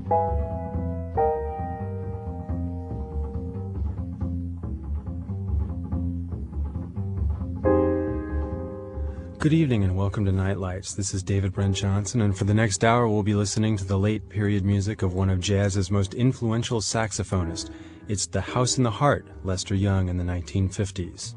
Good evening and welcome to Nightlights. This is David Brent Johnson, and for the next hour we'll be listening to the late period music of one of jazz's most influential saxophonists. It's the House in the Heart, Lester Young in the 1950s.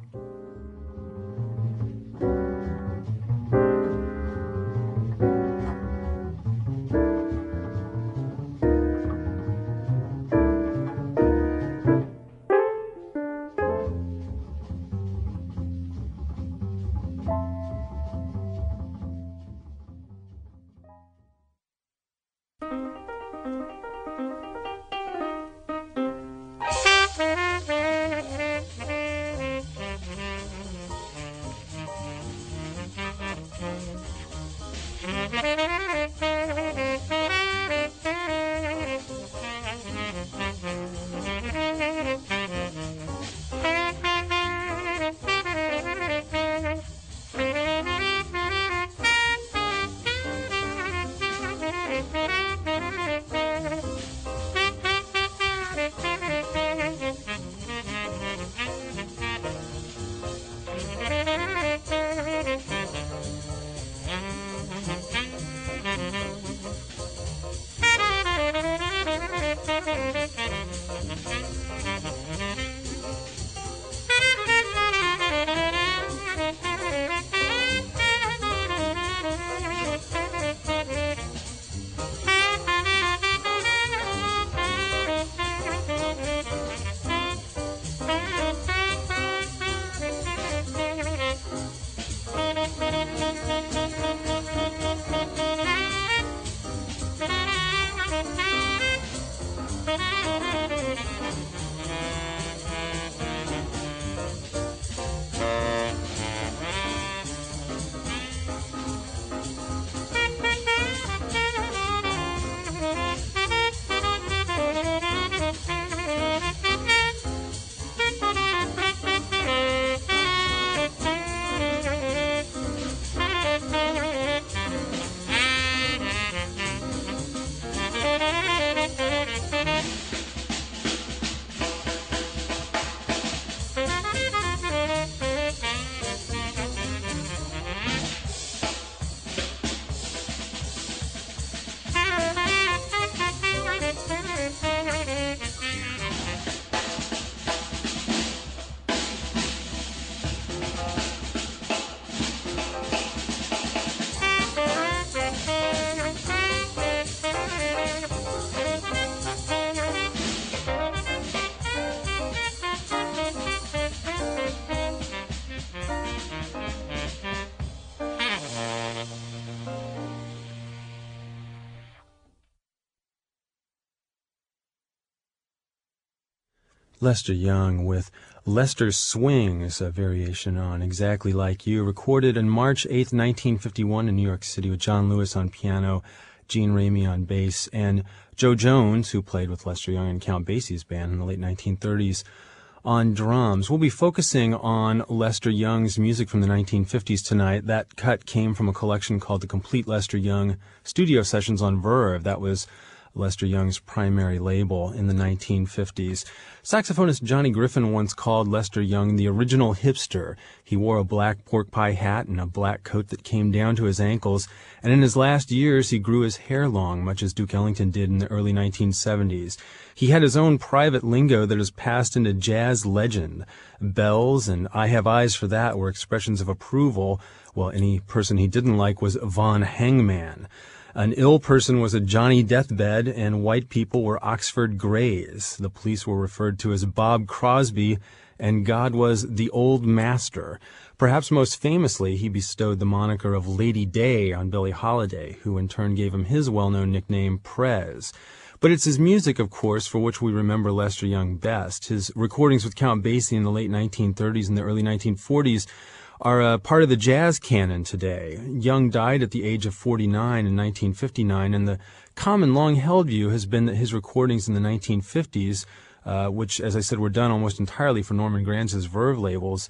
Lester Young with Lester's Swings, a variation on Exactly Like You, recorded on March 8, 1951 in New York City with John Lewis on piano, Gene Ramey on bass, and Joe Jones, who played with Lester Young and Count Basie's band in the late 1930s, on drums. We'll be focusing on Lester Young's music from the 1950s tonight. That cut came from a collection called The Complete Lester Young Studio Sessions on Verve. That was Lester Young's primary label in the 1950s. Saxophonist Johnny Griffin once called Lester Young the original hipster. He wore a black pork pie hat and a black coat that came down to his ankles, and in his last years he grew his hair long, much as Duke Ellington did in the early 1970s. He had his own private lingo that has passed into jazz legend. Bells and I Have Eyes for That were expressions of approval, while any person he didn't like was Von Hangman. An ill person was a Johnny Deathbed, and white people were Oxford Greys. The police were referred to as Bob Crosby, and God was the Old Master. Perhaps most famously, he bestowed the moniker of Lady Day on Billie Holiday, who in turn gave him his well-known nickname, Prez. But it's his music, of course, for which we remember Lester Young best. His recordings with Count Basie in the late 1930s and the early 1940s are a part of the jazz canon today. Young died at the age of 49 in 1959, and the common long-held view has been that his recordings in the 1950s, which, as I said, were done almost entirely for Norman Granz's Verve labels,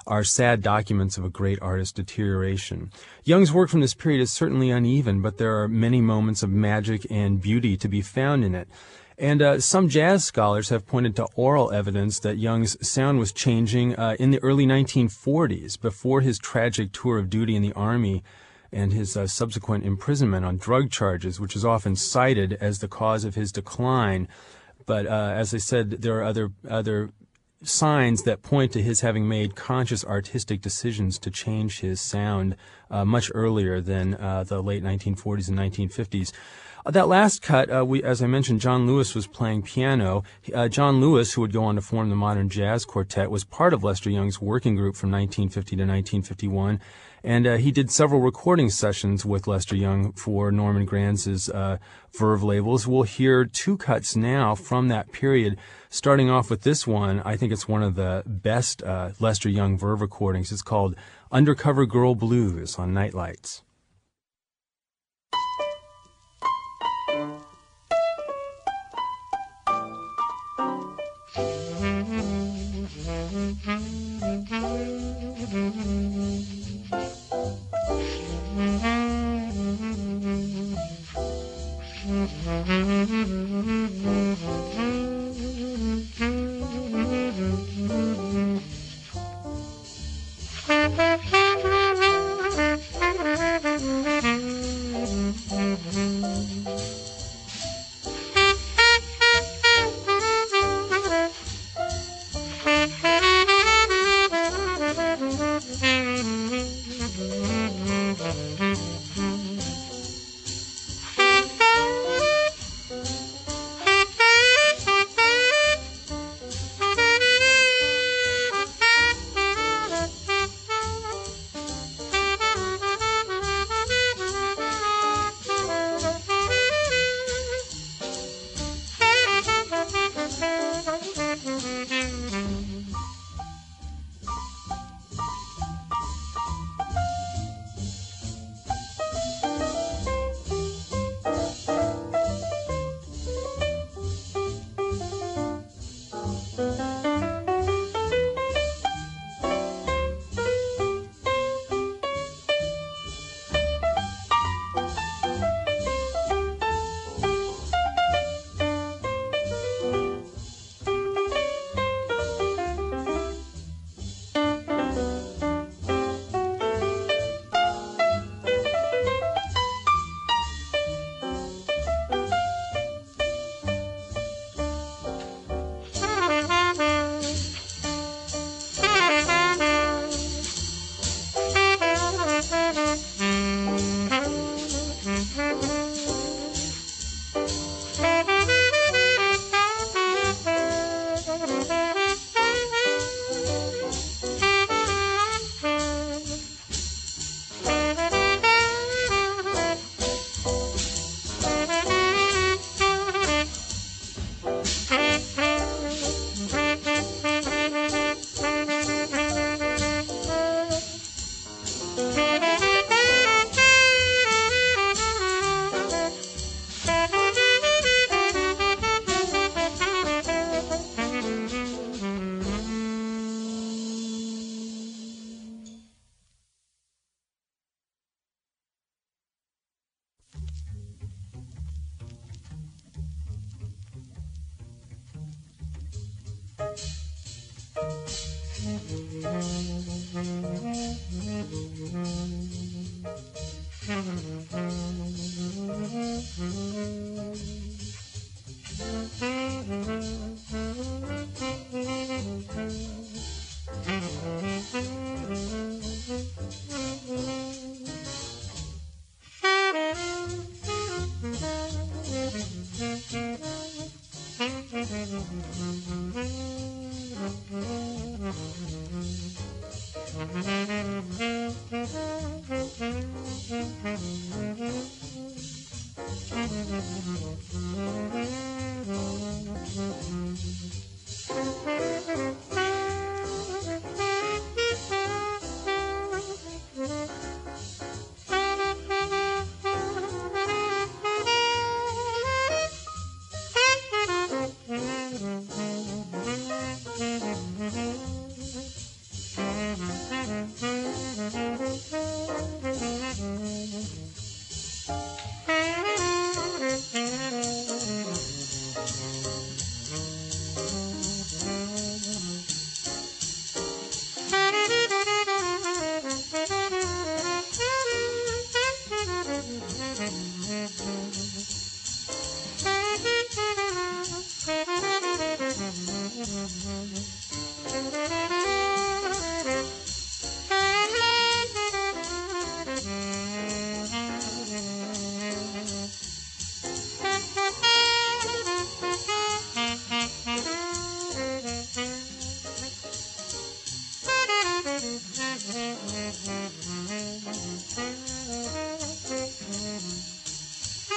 are sad documents of a great artist's deterioration. Young's work from this period is certainly uneven, but there are many moments of magic and beauty to be found in it. And some jazz scholars have pointed to oral evidence that Young's sound was changing in the early 1940s, before his tragic tour of duty in the Army and his subsequent imprisonment on drug charges, which is often cited as the cause of his decline. But as I said, there are other signs that point to his having made conscious artistic decisions to change his sound much earlier than the late 1940s and 1950s. That last cut, as I mentioned, John Lewis was playing piano. John Lewis, who would go on to form the Modern Jazz Quartet, was part of Lester Young's working group from 1950 to 1951, and he did several recording sessions with Lester Young for Norman Granz's Verve labels. We'll hear two cuts now from that period, starting off with this one. I think it's one of the best Lester Young Verve recordings. It's called Undercover Girl Blues on Nightlights.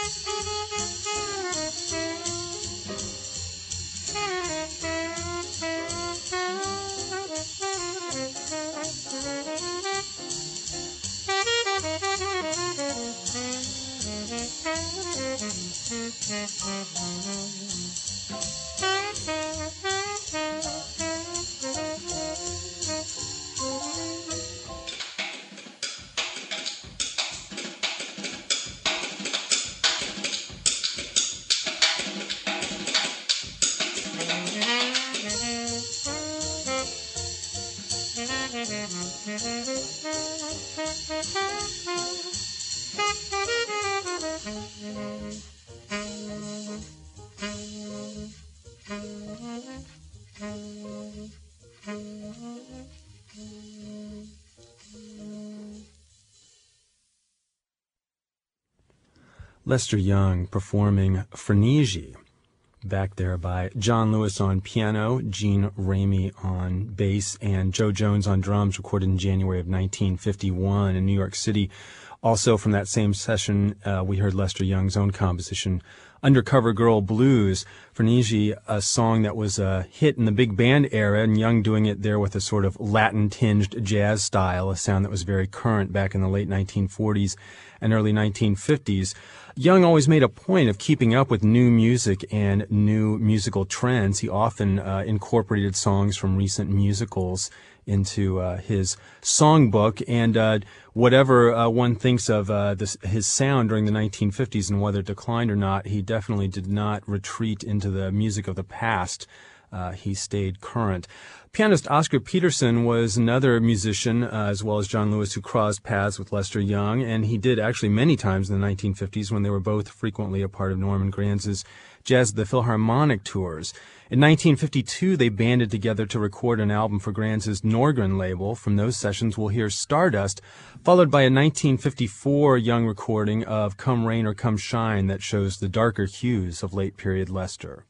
Lester Young performing Frenesie, back there by John Lewis on piano, Gene Ramey on bass, and Joe Jones on drums, recorded in January of 1951 in New York City. Also from that same session, we heard Lester Young's own composition, Undercover Girl Blues, Frenesie, a song that was a hit in the big band era, and Young doing it there with a sort of Latin-tinged jazz style, a sound that was very current back in the late 1940s and early 1950s. Young always made a point of keeping up with new music and new musical trends. He often incorporated songs from recent musicals into his songbook, and whatever one thinks of his sound during the 1950s and whether it declined or not, he definitely did not retreat into the music of the past. He stayed current. Pianist Oscar Peterson was another musician, as well as John Lewis, who crossed paths with Lester Young, and he did actually many times in the 1950s when they were both frequently a part of Norman Granz's Jazz at the Philharmonic tours. In 1952, they banded together to record an album for Granz's Norgren label. From those sessions, we'll hear Stardust, followed by a 1954 Young recording of Come Rain or Come Shine that shows the darker hues of late-period Lester.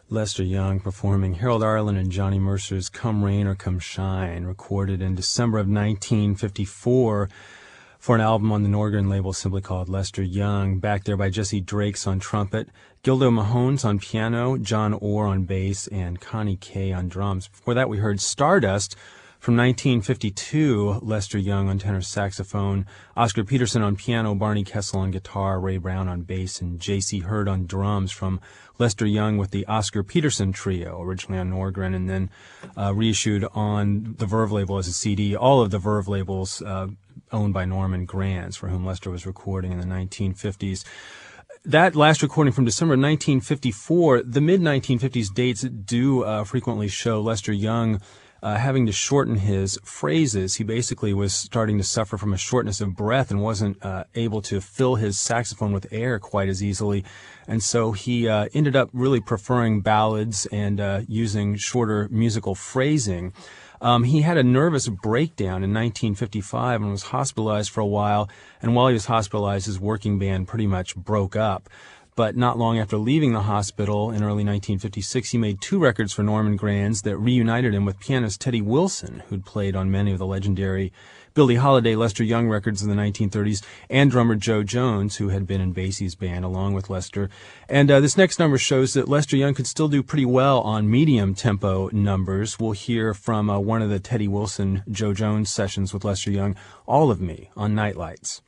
Lester Young performing Harold Arlen and Johnny Mercer's Come Rain or Come Shine, recorded in December of 1954 for an album on the Nordgren label simply called Lester Young, backed there by Jesse Drakes on trumpet, Gildo Mahones on piano, John Orr on bass, and Connie Kay on drums. Before that, we heard Stardust from 1952, Lester Young on tenor saxophone, Oscar Peterson on piano, Barney Kessel on guitar, Ray Brown on bass, and J.C. Hurd on drums from Lester Young with the Oscar Peterson Trio, originally on Nordgren and then reissued on the Verve label as a CD. All of the Verve labels owned by Norman Granz, for whom Lester was recording in the 1950s. That last recording from December 1954, the mid-1950s dates do frequently show Lester Young having to shorten his phrases. He basically was starting to suffer from a shortness of breath and wasn't able to fill his saxophone with air quite as easily. And so he ended up really preferring ballads and using shorter musical phrasing. He had a nervous breakdown in 1955 and was hospitalized for a while. And while he was hospitalized, his working band pretty much broke up. But not long after leaving the hospital in early 1956, he made 2 records for Norman Granz that reunited him with pianist Teddy Wilson, who'd played on many of the legendary Billie Holiday, Lester Young records in the 1930s, and drummer Joe Jones, who had been in Basie's band along with Lester. And this next number shows that Lester Young could still do pretty well on medium-tempo numbers. We'll hear from one of the Teddy Wilson, Joe Jones sessions with Lester Young, All of Me on Nightlights.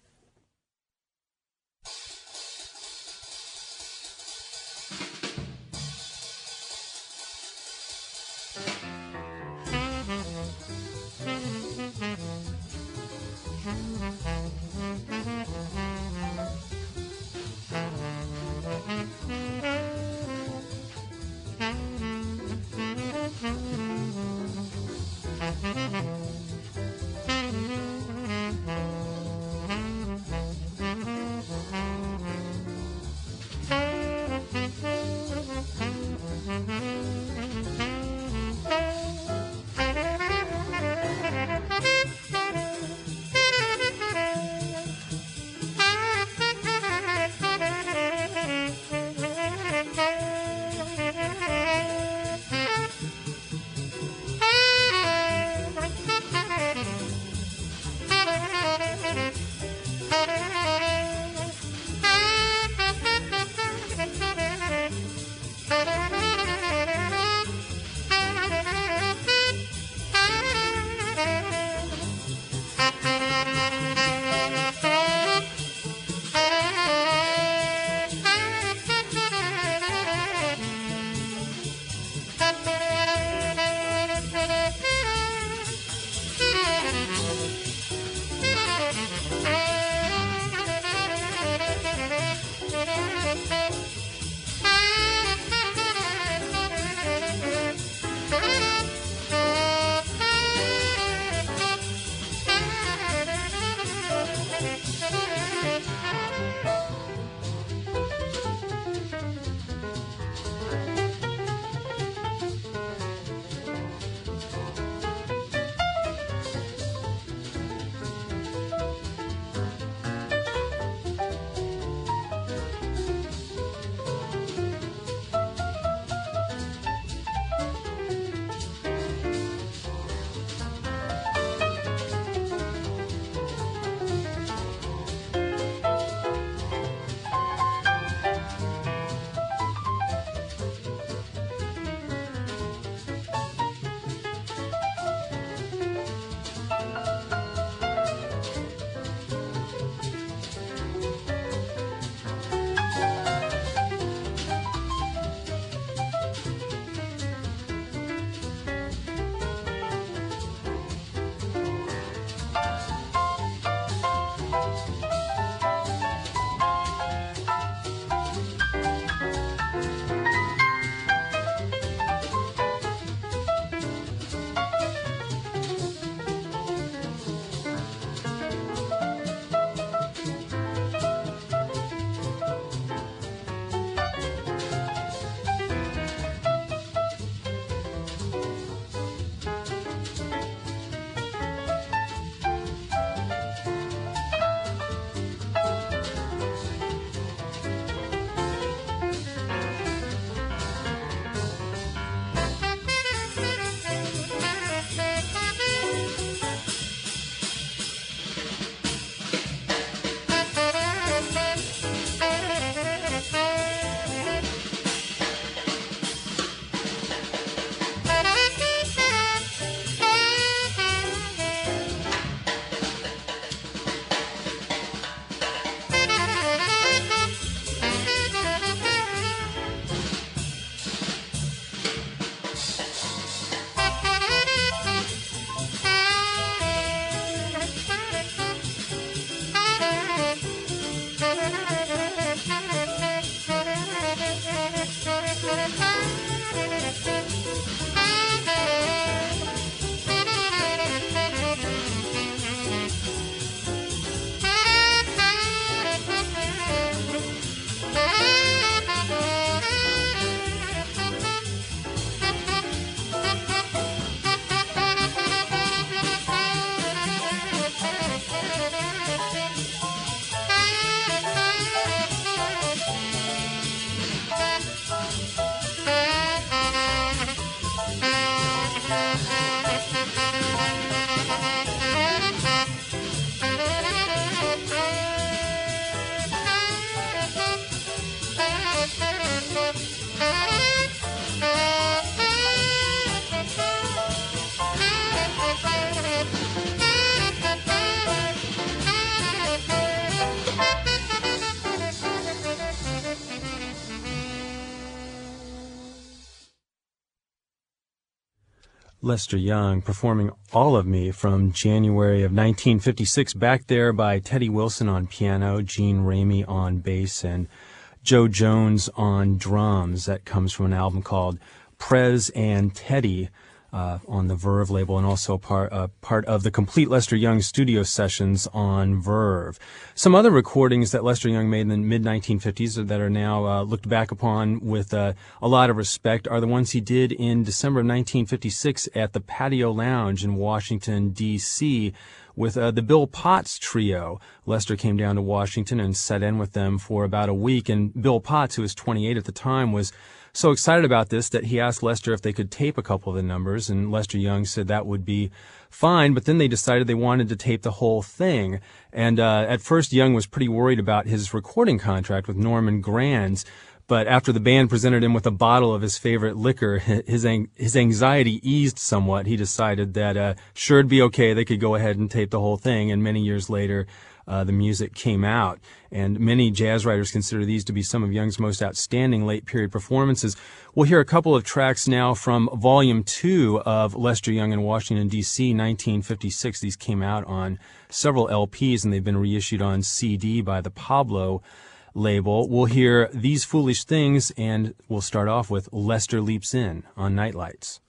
Lester Young performing All of Me from January of 1956, backed there by Teddy Wilson on piano, Gene Ramey on bass, and Joe Jones on drums. That comes from an album called Prez and Teddy on the Verve label, and also part of the complete Lester Young studio sessions on Verve. Some other recordings that Lester Young made in the mid-1950s that are now looked back upon with a lot of respect are the ones he did in December of 1956 at the Patio Lounge in Washington, D.C., with the Bill Potts Trio. Lester came down to Washington and sat in with them for about a week, and Bill Potts, who was 28 at the time, was so excited about this that he asked Lester if they could tape a couple of the numbers, and Lester Young said that would be fine, but then they decided they wanted to tape the whole thing. And at first, Young was pretty worried about his recording contract with Norman Granz, but after the band presented him with a bottle of his favorite liquor, his anxiety eased somewhat. He decided that sure, it'd be okay, they could go ahead and tape the whole thing, and many years later, the music came out, and many jazz writers consider these to be some of Young's most outstanding late-period performances. We'll hear a couple of tracks now from Volume 2 of Lester Young in Washington, D.C., 1956. These came out on several LPs, and they've been reissued on CD by the Pablo label. We'll hear These Foolish Things, and we'll start off with Lester Leaps In on Nightlights.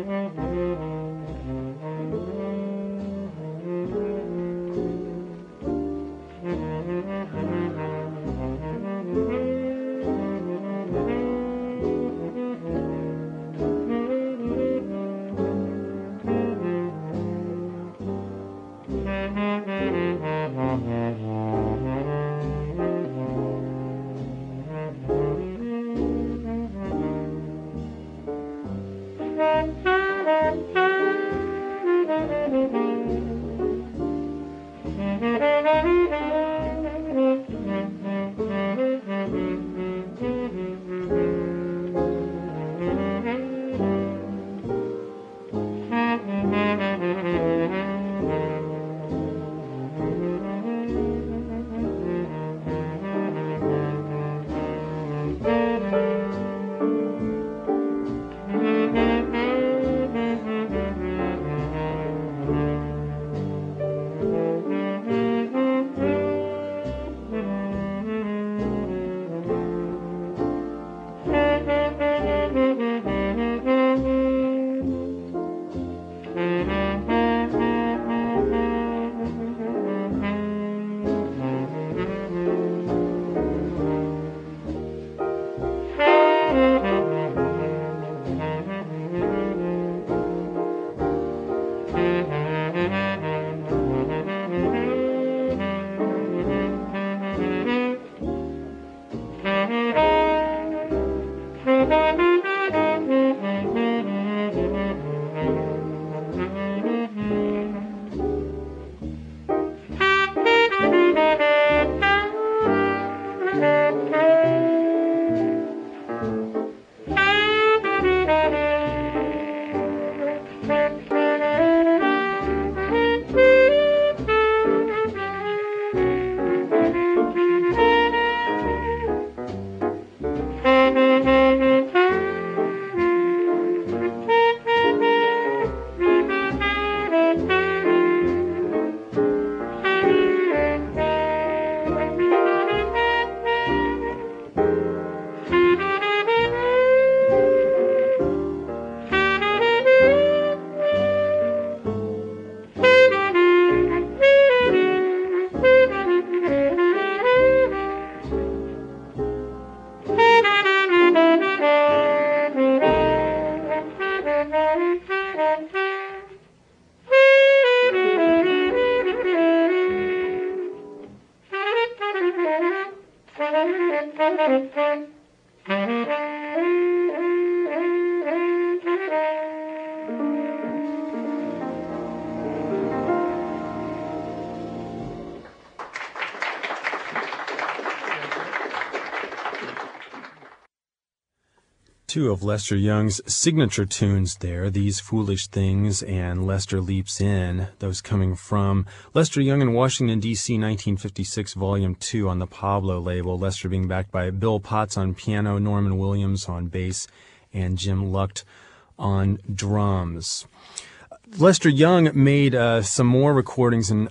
Two of Lester Young's signature tunes there, These Foolish Things and Lester Leaps In, those coming from Lester Young in Washington, D.C., 1956, Volume 2 on the Pablo label, Lester being backed by Bill Potts on piano, Norman Williams on bass, and Jim Lucht on drums. Lester Young made some more recordings in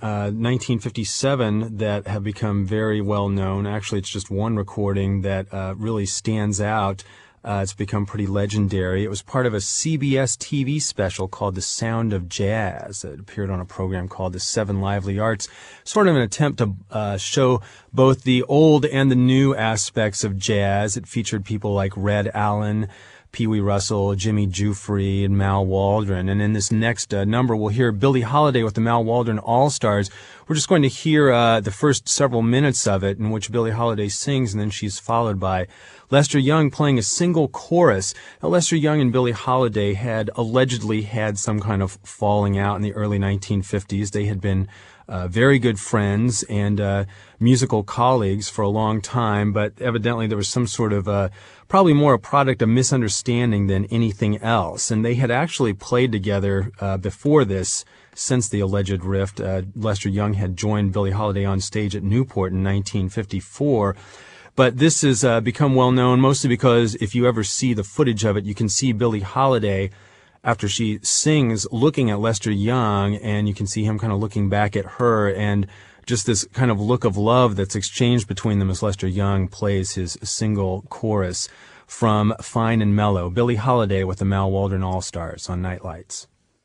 1957 that have become very well known. Actually, it's just one recording that really stands out. It's become pretty legendary. It was part of a CBS TV special called The Sound of Jazz. It appeared on a program called The Seven Lively Arts, sort of an attempt to show both the old and the new aspects of jazz. It featured people like Red Allen, Pee Wee Russell, Jimmy Giuffre, and Mal Waldron. And in this next number, we'll hear Billie Holiday with the Mal Waldron All-Stars. We're just going to hear the first several minutes of it in which Billie Holiday sings, and then she's followed by Lester Young playing a single chorus. Now, Lester Young and Billie Holiday had allegedly had some kind of falling out in the early 1950s. They had been very good friends and musical colleagues for a long time, but evidently there was some sort of probably more a product of misunderstanding than anything else. And they had actually played together before this, since the alleged rift. Lester Young had joined Billie Holiday on stage at Newport in 1954. But this has become well known mostly because if you ever see the footage of it, you can see Billie Holiday after she sings looking at Lester Young, and you can see him kind of looking back at her, and just this kind of look of love that's exchanged between them as Lester Young plays his single chorus from Fine and Mellow, Billie Holiday with the Mal Waldron All-Stars on Night Lights.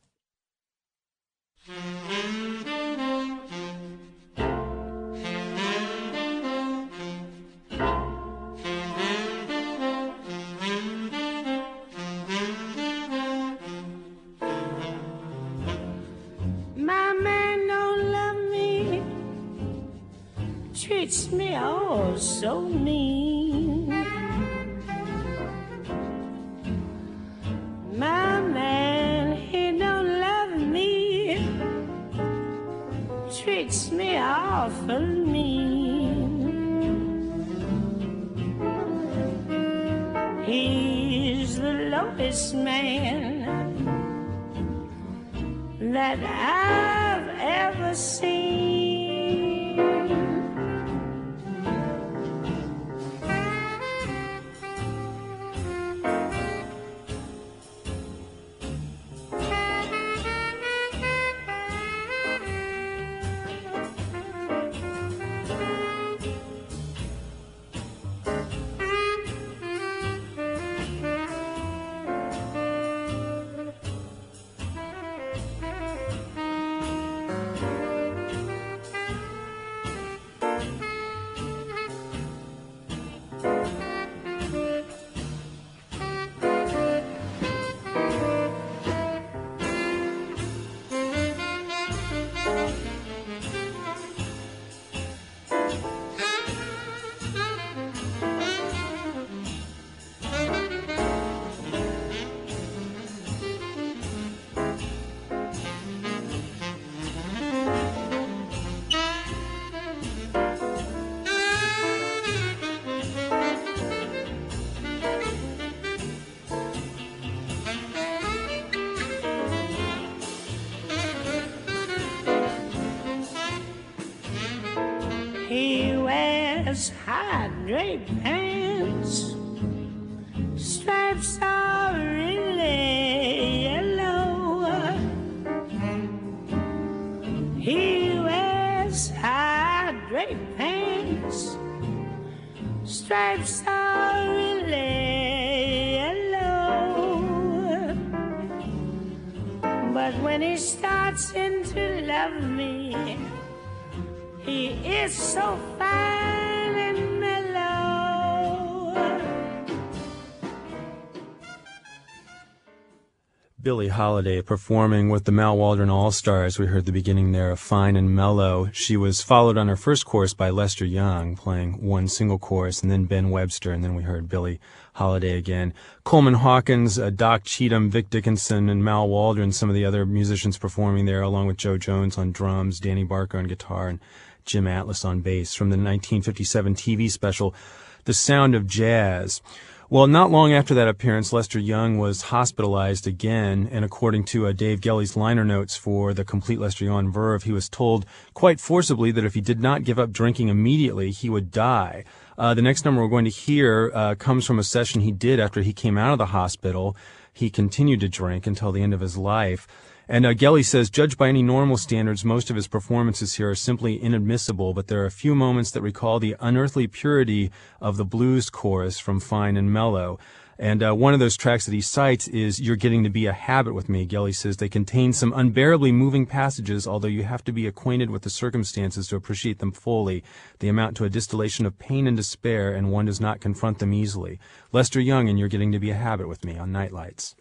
Treats me all so mean. My man, he don't love me. Treats me awful mean. He's the lowest man that I've ever seen. He wears high draped pants, stripes are really yellow. He wears high draped pants, stripes are really yellow. But when he starts in to love me, he is so fine and mellow. Billie Holiday performing with the Mal Waldron All-Stars. We heard the beginning there of Fine and Mellow. She was followed on her first chorus by Lester Young playing one single chorus, and then Ben Webster, and then we heard Billie Holiday again. Coleman Hawkins, Doc Cheatham, Vic Dickinson, and Mal Waldron, some of the other musicians performing there, along with Joe Jones on drums, Danny Barker on guitar, and Jim Atlas on bass, from the 1957 TV special, The Sound of Jazz. Well, not long after that appearance, Lester Young was hospitalized again, and according to Dave Gelly's liner notes for the complete Lester Young on Verve, he was told quite forcibly that if he did not give up drinking immediately, he would die. The next number we're going to hear comes from a session he did after he came out of the hospital. He continued to drink until the end of his life. And Gelly says, judged by any normal standards, most of his performances here are simply inadmissible, but there are a few moments that recall the unearthly purity of the blues chorus from Fine and Mellow. And one of those tracks that he cites is You're Getting to Be a Habit with Me. Gelly says they contain some unbearably moving passages, although you have to be acquainted with the circumstances to appreciate them fully. They amount to a distillation of pain and despair, and one does not confront them easily. Lester Young and You're Getting to Be a Habit with Me on Night Lights.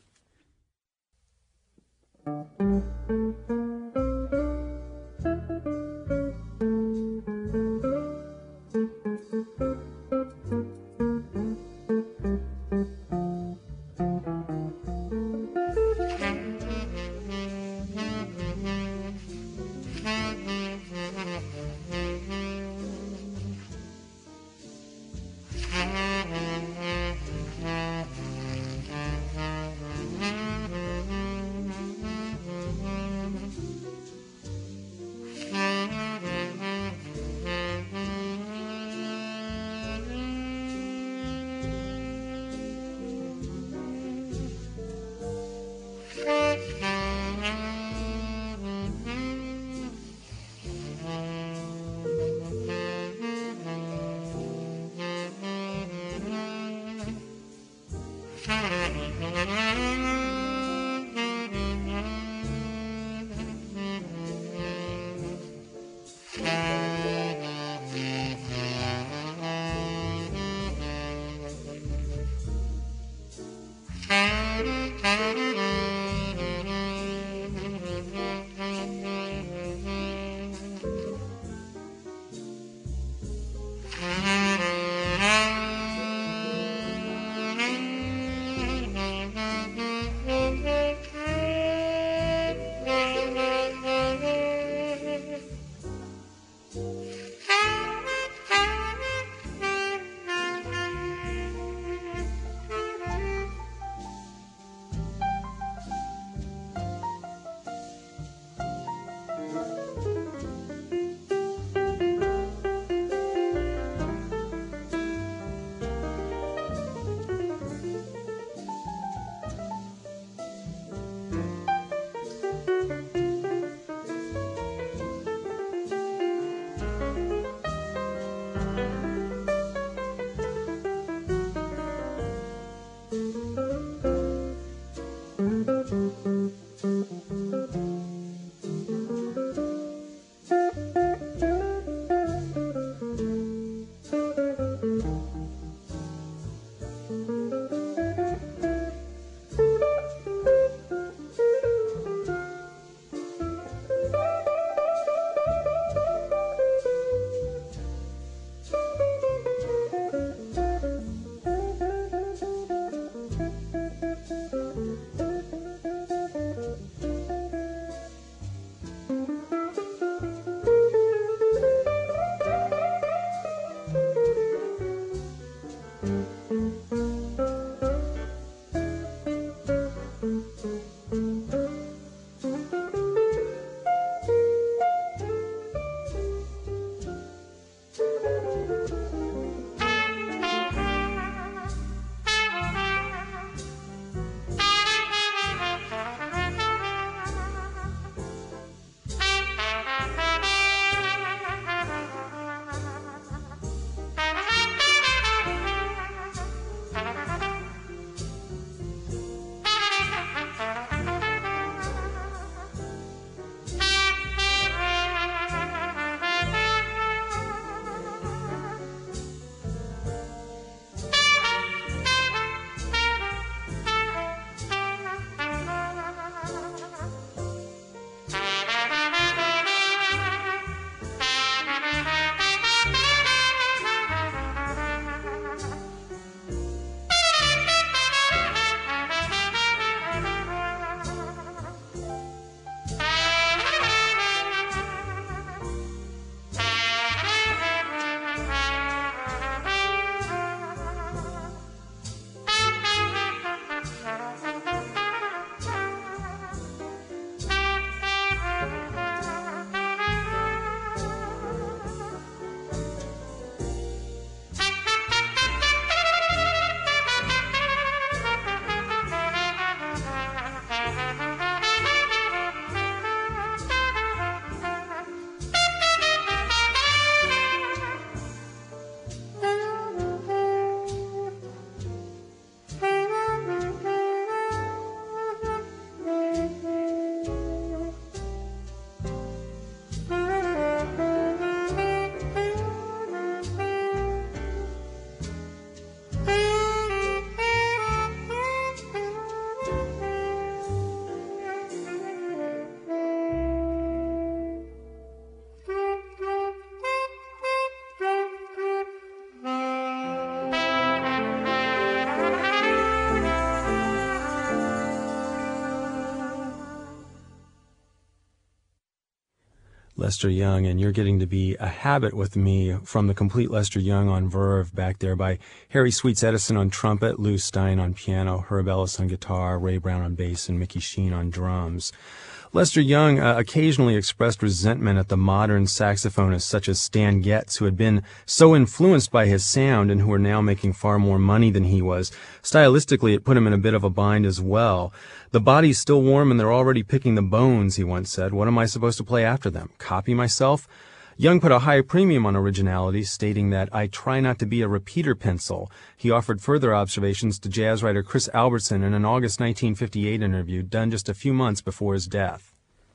Lester Young, and you're getting to be a habit with me from the complete Lester Young on Verve back there by Harry Sweets Edison on trumpet, Lou Stein on piano, Herb Ellis on guitar, Ray Brown on bass, and Mickey Sheen on drums. Lester Young occasionally expressed resentment at the modern saxophonists such as Stan Getz, who had been so influenced by his sound and who were now making far more money than he was. Stylistically, it put him in a bit of a bind as well. The body's still warm and they're already picking the bones, he once said. What am I supposed to play after them? Copy myself? Young put a high premium on originality, stating that I try not to be a repeater pencil. He offered further observations to jazz writer Chris Albertson in an August 1958 interview done just a few months before his death.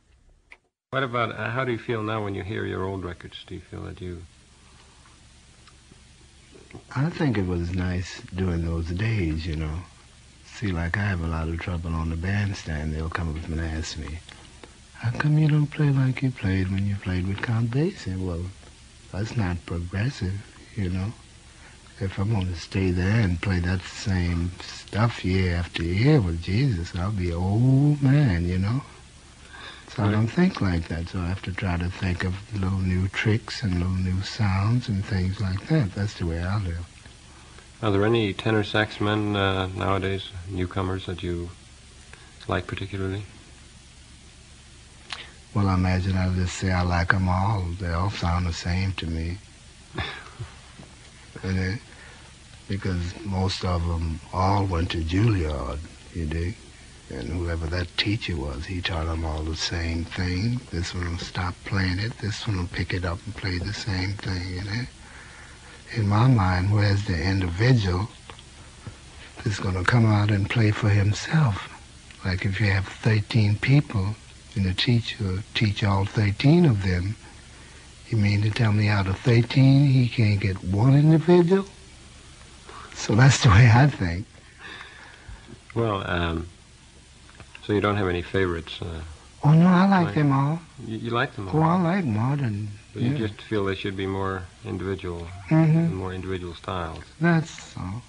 What about, how do you feel now when you hear your old records? Do you feel that you... I think it was nice during those days, you know. See, like I have a lot of trouble on the bandstand. They'll come up and ask me, how come you don't play like you played when you played with Count Basie? Well, that's not progressive, you know. If I'm going to stay there and play that same stuff year after year, well, Jesus, I'll be an old man, you know. So I don't think like that, so I have to try to think of little new tricks and little new sounds and things like that. That's the way I live. Are there any tenor sax men nowadays, newcomers, that you like particularly? Well, I imagine I'll just say I like them all. They all sound the same to me. Because most of them all went to Juilliard, you dig? And whoever that teacher was, he taught them all the same thing. This one will stop playing it. This one will pick it up and play the same thing, you know? In my mind, where's the individual that's going to come out and play for himself? Like if you have 13 people and the teacher will teach all 13 of them, you mean to tell me out of 13 he can't get one individual? So that's the way I think. Well, so you don't have any favorites? Oh, no, I like them all. You like them all? Oh, I like them all. But you just feel they should be more individual, more individual styles. That's all.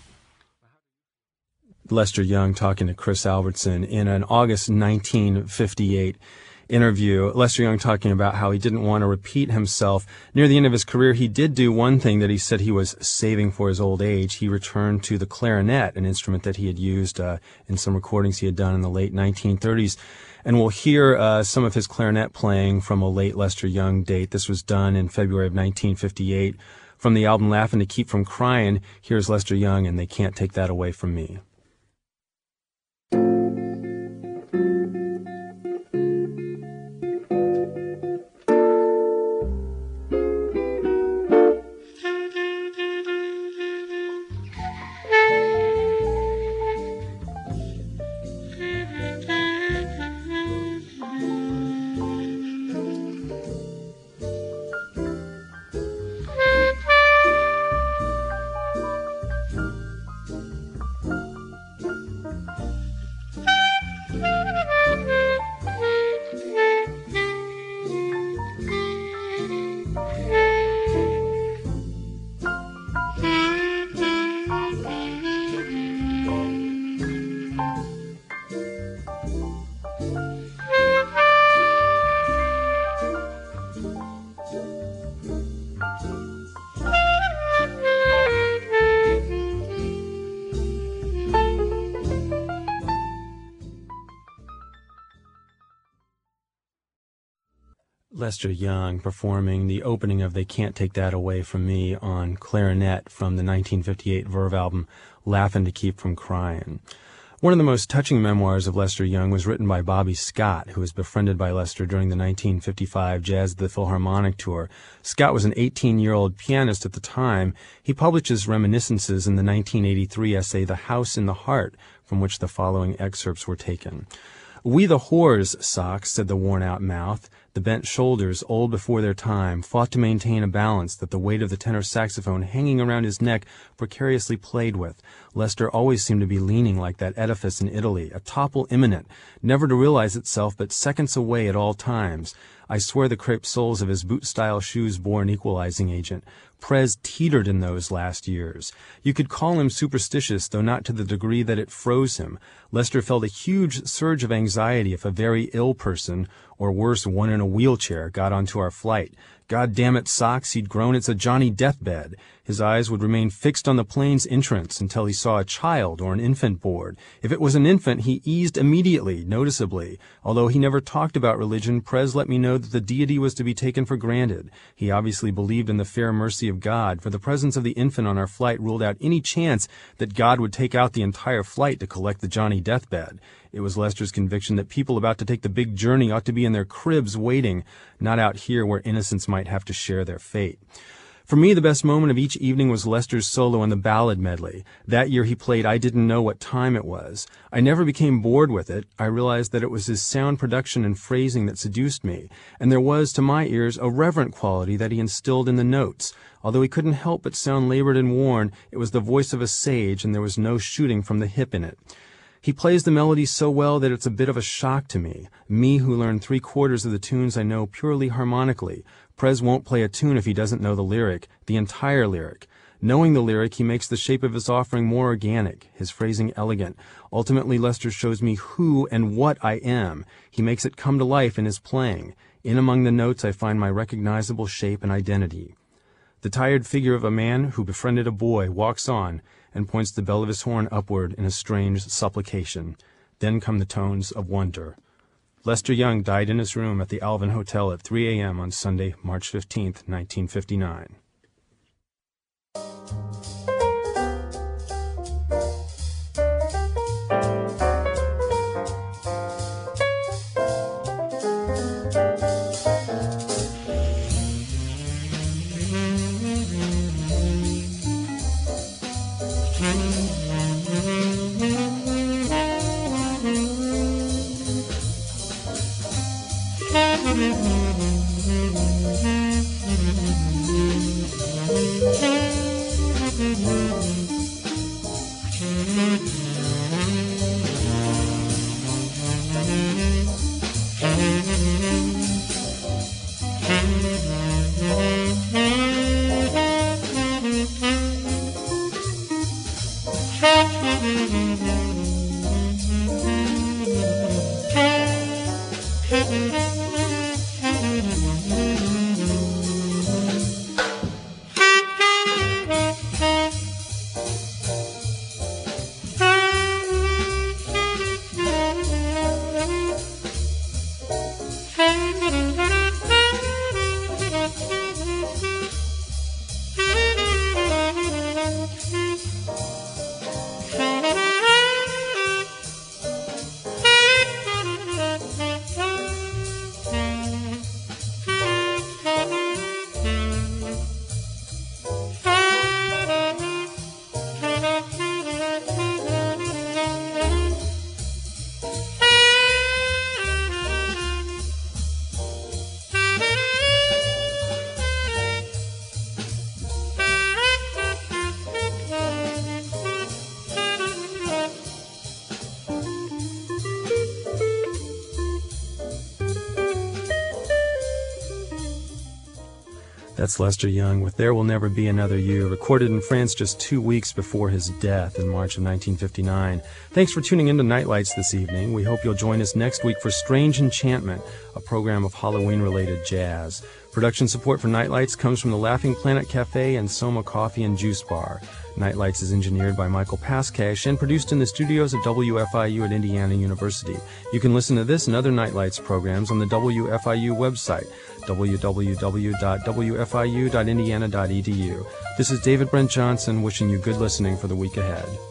Lester Young talking to Chris Albertson in an August 1958 interview. Lester Young talking about how he didn't want to repeat himself. Near the end of his career, he did do one thing that he said he was saving for his old age. He returned to the clarinet, an instrument that he had used in some recordings he had done in the late 1930s. And we'll hear some of his clarinet playing from a late Lester Young date. This was done in February of 1958. From the album Laughin' to Keep From Cryin', here's Lester Young and They Can't Take That Away From Me. Lester Young performing the opening of They Can't Take That Away From Me on clarinet from the 1958 Verve album Laughin' to Keep From Cryin'. One of the most touching memoirs of Lester Young was written by Bobby Scott, who was befriended by Lester during the 1955 Jazz at the Philharmonic tour. Scott was an 18-year-old pianist at the time. He published his reminiscences in the 1983 essay The House in the Heart, from which the following excerpts were taken. "We the whores, Socks," said the worn-out mouth. The bent shoulders, old before their time, fought to maintain a balance that the weight of the tenor saxophone hanging around his neck precariously played with. Lester always seemed to be leaning like that edifice in Italy, a topple imminent, never to realize itself but seconds away at all times. I swear the crepe soles of his boot-style shoes bore an equalizing agent. Prez teetered in those last years. You could call him superstitious, though not to the degree that it froze him. Lester felt a huge surge of anxiety if a very ill person, or worse, one in a wheelchair, got onto our flight. God damn it, Socks, he'd grown it's a Johnny deathbed. His eyes would remain fixed on the plane's entrance until he saw a child or an infant board. If it was an infant, he eased immediately, noticeably. Although he never talked about religion, Prez let me know that the deity was to be taken for granted. He obviously believed in the fair mercy of God, for the presence of the infant on our flight ruled out any chance that God would take out the entire flight to collect the Johnny deathbed. It was Lester's conviction that people about to take the big journey ought to be in their cribs waiting, not out here where innocents might have to share their fate. For me, the best moment of each evening was Lester's solo on the ballad medley. That year he played I Didn't Know What Time It Was. I never became bored with it. I realized that it was his sound production and phrasing that seduced me, and there was, to my ears, a reverent quality that he instilled in the notes. Although he couldn't help but sound labored and worn, it was the voice of a sage, and there was no shooting from the hip in it. He plays the melody so well that it's a bit of a shock to me who learned 3/4 of the tunes I know purely harmonically. Prez won't play a tune if he doesn't know the lyric, the entire lyric. Knowing the lyric, he makes the shape of his offering more organic, his phrasing elegant. Ultimately, Lester shows me who and what I am. He makes it come to life in his playing. In among the notes, I find my recognizable shape and identity. The tired figure of a man who befriended a boy walks on and points the bell of his horn upward in a strange supplication. Then come the tones of wonder. Lester Young died in his room at the Alvin Hotel at 3 a.m. on Sunday, March 15th, 1959. That's Lester Young with There Will Never Be Another You, recorded in France just 2 weeks before his death in March of 1959. Thanks for tuning in to Nightlights this evening. We hope you'll join us next week for Strange Enchantment, a program of Halloween-related jazz. Production support for Nightlights comes from the Laughing Planet Cafe and Soma Coffee and Juice Bar. Nightlights is engineered by Michael Pascash and produced in the studios of WFIU at Indiana University. You can listen to this and other Nightlights programs on the WFIU website, www.wfiu.indiana.edu. This is David Brent Johnson wishing you good listening for the week ahead.